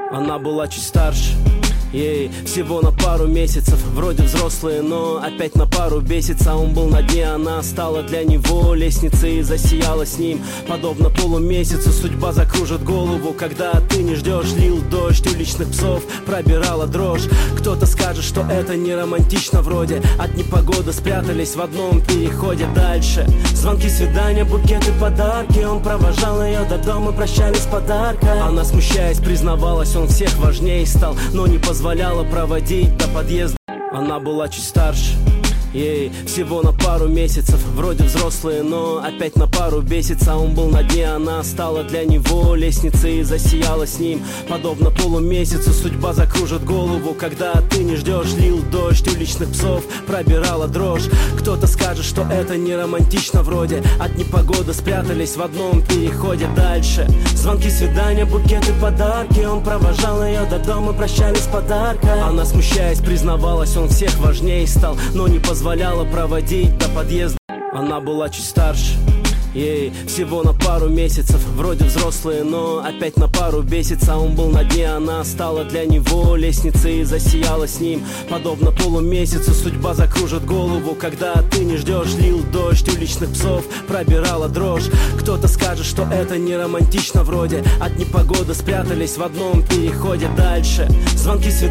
Она была чуть старше, ей всего на пару месяцев. Вроде взрослые, но опять на пару бесится. Он был на дне, она стала для него лестницей и засияла с ним. Подобно полумесяцу судьба закружит голову, когда ты не ждешь. Лил дождь, уличных псов пробирала дрожь. Кто-то скажет, что это не романтично вроде. От непогоды спрятались в одном переходе. Дальше звонки, свидания, букеты, подарки. Он провожал ее до дома, прощались с подарком. Она, смущаясь, признавалась, он всех важнее стал, но не позволяла проводить до подъезда. Она была чуть старше, ей всего на пару месяцев. Вроде взрослые, но опять на пару бесится. Он был на дне, она стала для него лестницей и засияла с ним. Подобно полумесяцу судьба закружит голову, когда ты не ждешь. Лил дождь, уличных псов пробирала дрожь. Кто-то скажет, что это не романтично вроде. От непогоды спрятались в одном переходе. Дальше звонки, свидания, букеты, подарки. Он провожал ее до дома, прощались с подарком. Она, смущаясь, признавалась, он всех важнее стал, но не позволяла проводить до подъезда. Она была чуть старше, ей всего на пару месяцев. Вроде взрослые, но опять на пару бесится. Он был на дне, она стала для него лестницей и засияла с ним. Подобно полумесяцу судьба закружит голову, когда ты не ждешь. Лил дождь, уличных псов пробирала дрожь. Кто-то скажет, что это не романтично вроде. От непогоды спрятались в одном переходе. Дальше звонки, свидания.